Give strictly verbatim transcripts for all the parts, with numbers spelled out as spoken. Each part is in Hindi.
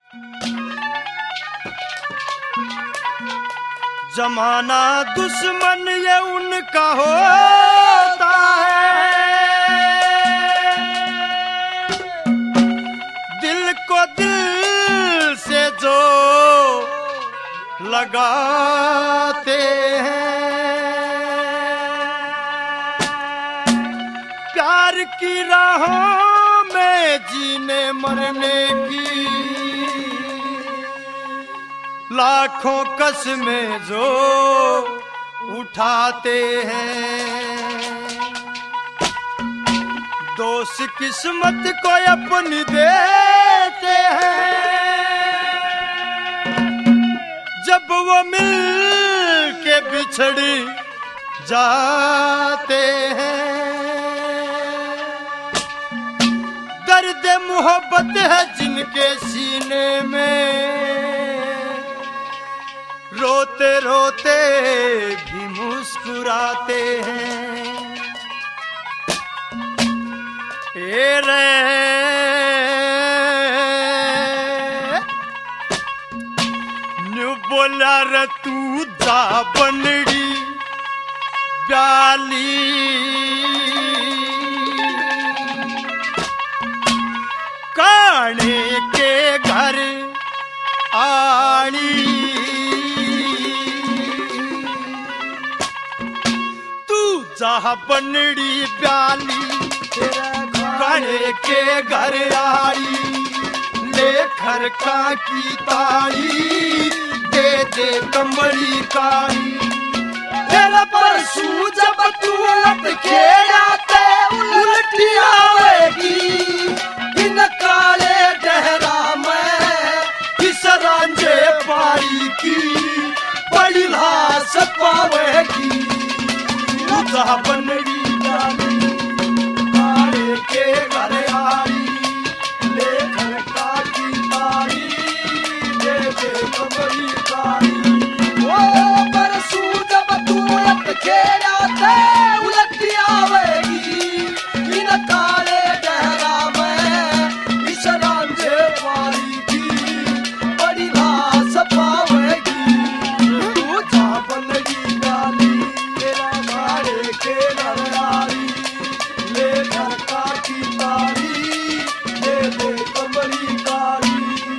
जमाना दुश्मन ये उनका होता है, दिल को दिल से जो लगाते हैं, प्यार की राहों में जीने मरने की लाखों कसमें जो उठाते हैं, दोस्त किस्मत को अपनी देते हैं, जब वो मिल के बिछड़ जाते हैं। दर्द मोहब्बत है जिनके सीने में, रोते रोते भी मुस्कुराते हैं। ए रे न्यू बोला रे तू जा बनड़ी ब्याली, काने के घर आनी, जहाँ बनड़ी ब्याली काने के घर आई, लेकर का की ताड़ी दे दे कमरी काई। तेरा परसू जब तू उलट के आते उल्टी आवेगी, इन काले डहरा में इस रांझे पारी की बड़ी लाश पावेगी। जहाँ बनड़ी डाली काले के घर आई, लेकर का की तारी दे दे कमरी काई। ओ परसू जब तू उलट के आते उलटी आवेगी, इन काले डहरा में इस रांझे पारी की बड़ी लाश पावेगी। तू जहाँ बनड़ी डाली के घर आई, लेकर का की तारी दे दे कमरी कारी।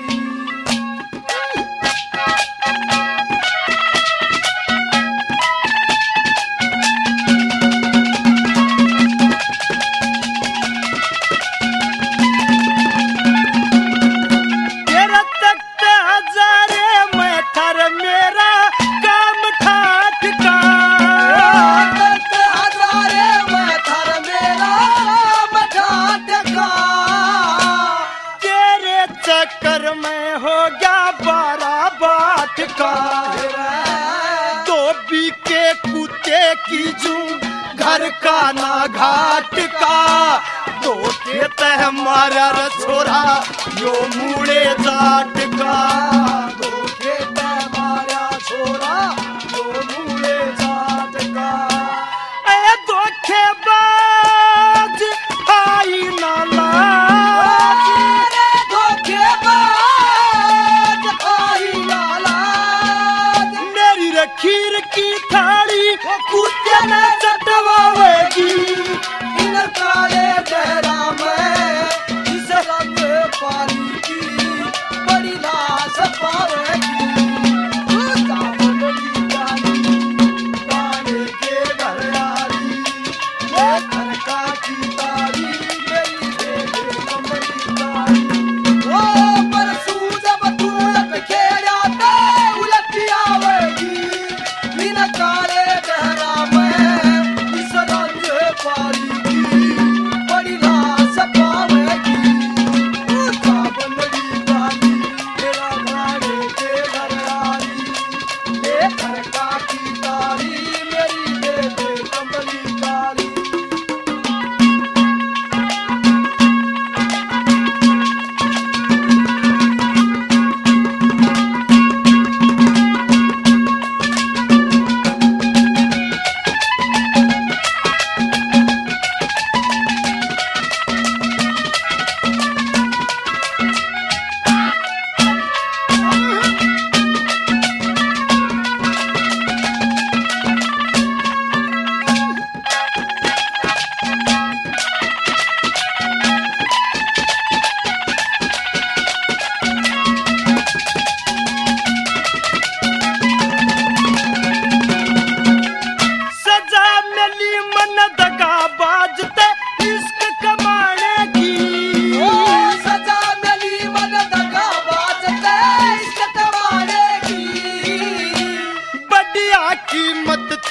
तेरा तख्त हजारे मैं थर मेरा काम ठाठ का, चक्कर में हो गया बारह बाट का। धोबी के कुत्ते की जू घर का ना घाट का, दो के तह मारा छोरा यो मुड़े जाट का, दो के तह मारा छोरा यो मुड़े जाट का। ए धोखेबाज आई ना लाज, खीर की थाली कुत्ते ने चटवावेगी, इन काले डहरा में इस रंग पानी की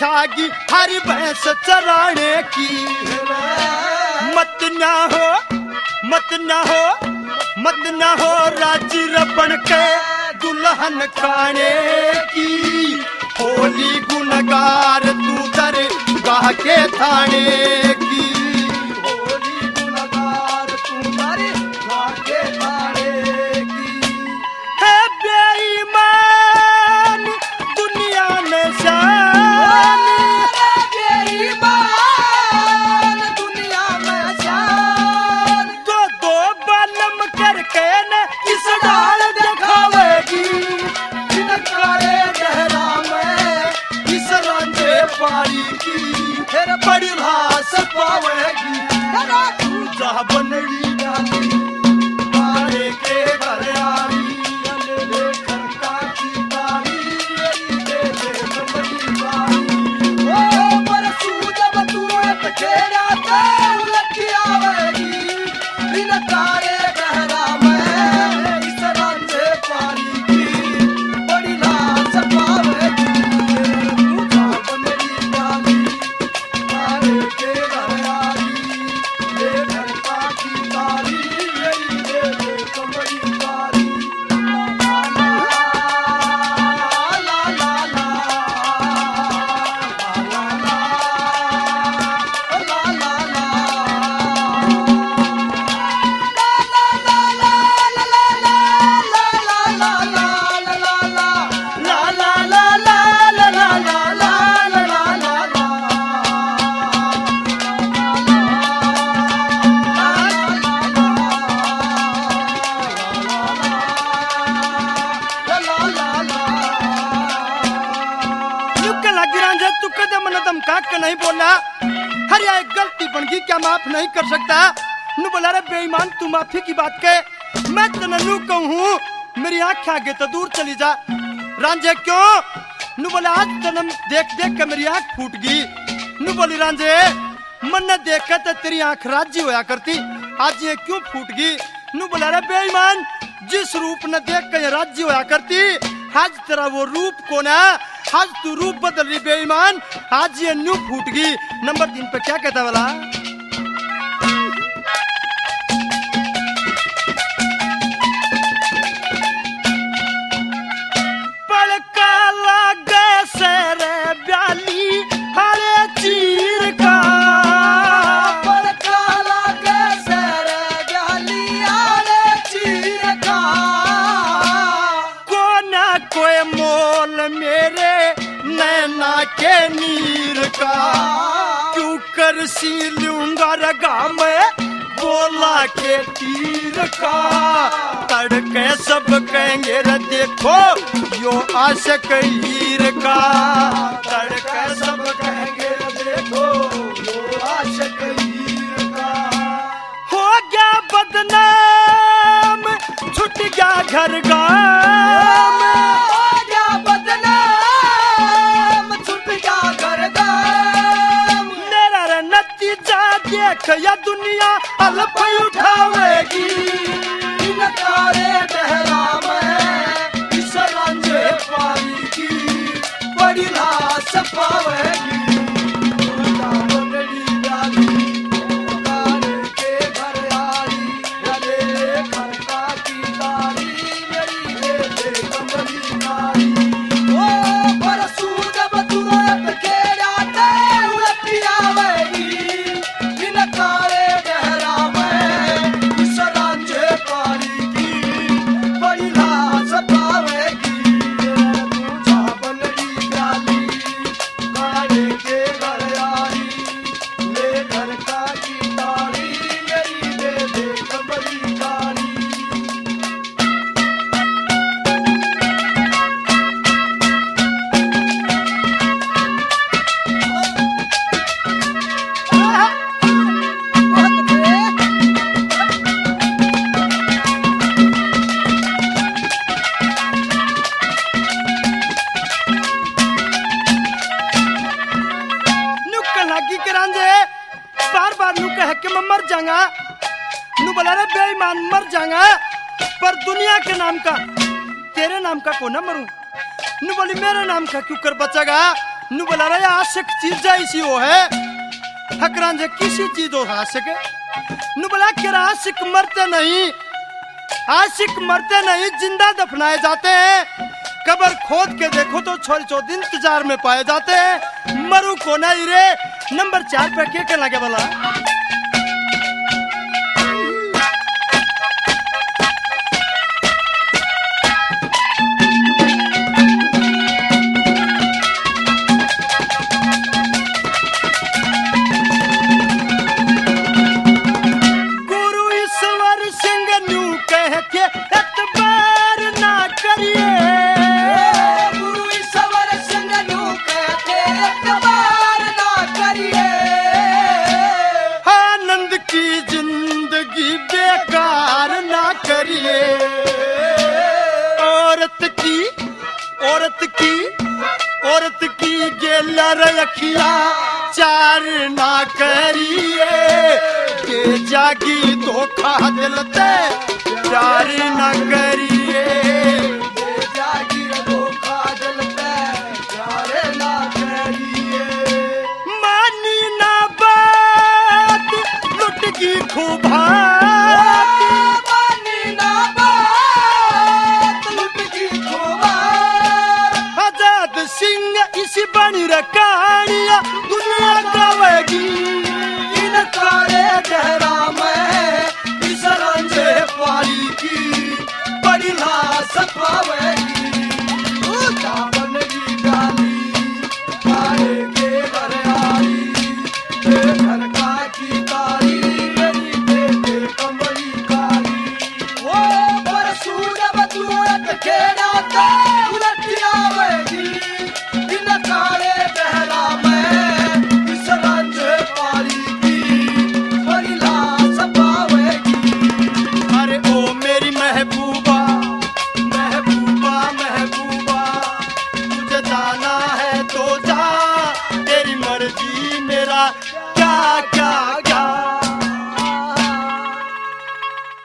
जागी हरी भैंस चराने की। मत ना हो मत ना हो मत ना हो राजी रबन के दुल्हन खाने की। होली गुनगार तू दर गाह के थाने की। होली गुनगार तू दर गाह के थाने की। है बेईमान दुनिया में शान, बेईमान दुनिया में शान। दो दो बालम करके न किस डाल दिखावेगी। करे गहरा में इस रंजे पारी की। फिर बड़ी लाश पावेगी तू जा बनड़ी डाली। मारे के घर आई ले ले खरका की तारी दे दे बड़ी बारी। ओ परसू जब तू खेड़ा ते उलट आवेगी। बिन तारे गहरा में इस रंजे पारी की। बड़ी लाश पावेगी तू जा बनड़ी डाली। मारे के घर आई ले खरका की तारी दे दे बड़ी बारी। ला ला ला तू कदम नदम काट के नहीं बोला। हर या एक गलती बन गई क्या माफ नहीं कर सकता। नु बोला रे बेईमान तू माफी की बात के। मैं तेने नू कहूँ मेरी आँख आगे तो दूर चली जा। रांझे क्यों? नु बोला आज जन्म देख देख के मेरी आँख फूट गई। नु बोली रांझे मन ने देखा तो तेरी आँख राज्य होया करती, आज ये क्यों फूट गई। नु बोला रे बेईमान जिस रूप ने देख के ये राज्य होया करती, आज तेरा वो रूप कौन है। आज तू रूप बदल रही बेईमान, आज ये न्यू फूट गई। नंबर तीन पे क्या कहता वाला। पड़का लागे सेरे ब्याली हरे चीर का। पड़का लागे सेरे ब्याली हरे चीर का। कोना कोई मोल मेरे नैना के नीर का। क्यों कर सी लूंगा रगा में बोला के तीर का। तड़के सब कहेंगे रे देखो यो आशिक हीर का। तड़के सब कहेंगे रे देखो यो आशिक हीर का। हो गया बदनाम छुट गया घर गाम। हो गया बदनाम छुट गया घर गाम। मेरा रे नतीजा देख या दुनिया अलफ उठावेगी। इन तारे गहरा में इस रंजे पारी की। बड़ी लाश पावेगी तू जा बनड़ी डाली। तारे के घर आई ले ले खरका की तारी मेरी दे दे बड़ी बारी। ओ परसू जब तू खेड़ा ते उलट आवेगी। इन तारे गहरा में इस रंजे पारी की। बड़ी लाश पावेगी तू जा बनड़ी डाली। तारे के घर आई ले खरका की तारी मेरी दे दे बड़ी बारी। बार बार नू कह के मैं मर जाऊंगा। नू बोला रे बेईमान मर जाऊंगा, पर दुनिया के नाम का तेरे नाम का को ना मरूं। नू बोली मेरे नाम का क्यों कर बचेगा। नु बोला रे आशिक चीज ऐसी हो है हकरां जे किसी चीज हो आशिक नु बोला कि आशिक मरते नहीं, आशिक मरते नहीं, जिंदा दफनाए जाते हैं। कब्र खोद के देखो तो छोरी चौथ इंतजार में पाए जाते हैं। मरु को नहीं रे। नंबर चार पे क्या कहना के बोला रखिया चार ना करिए के जागी धोखा दिलते चार ना करिए के जागी धोखा दिलते चार ना करिए। मानी ना बात लुट की खूबा मानी ना बात लुट की खूबा आजाद सिंह इसी बनी रकानिया